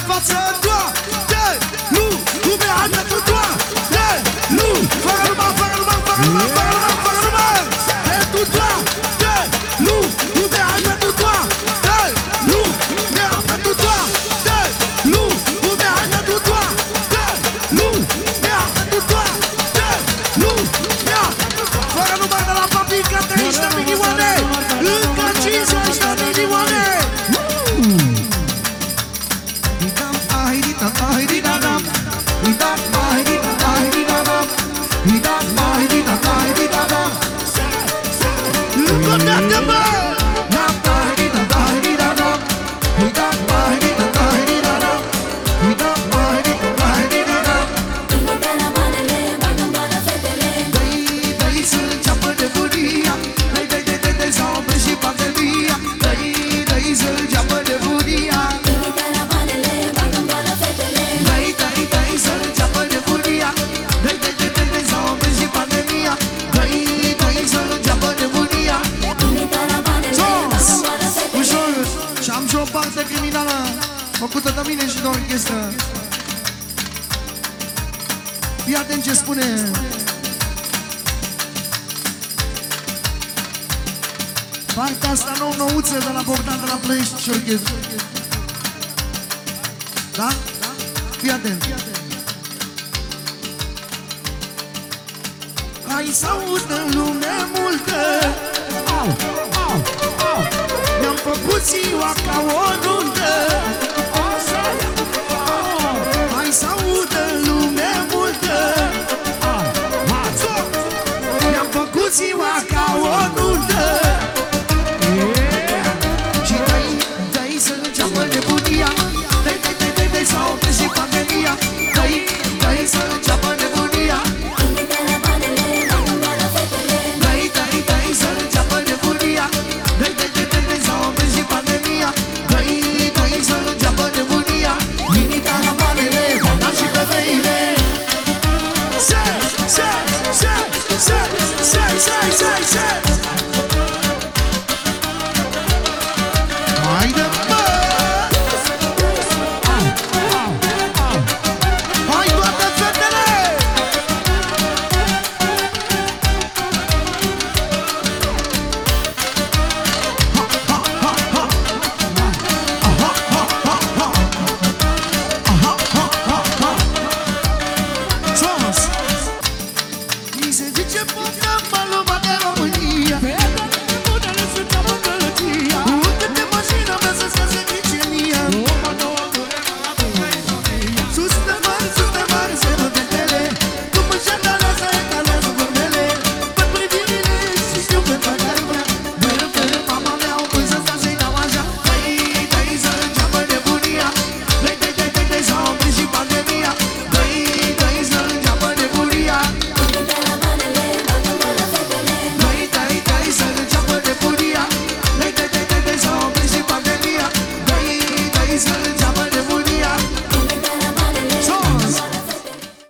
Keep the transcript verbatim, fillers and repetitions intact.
față, toate lumea pentru toate lumea. Fără numai, fără numai, fără numai, fără numai, fără numai. Pentru toate lumea pentru toate lumea, pentru toate lumea, pentru toate lumea, pentru toate lumea. Fără numai de la papica treizeci de milioane, încă cincizeci de milioane. Făcută de mine și de orchestră. Fii atent ce spune. Partea asta nou-nouță de la Bogdan, de la Plăiești și orchestră. Da? Fii atent. Hai să audă lume multă. Mi-am făcut ziua ca o nuntă.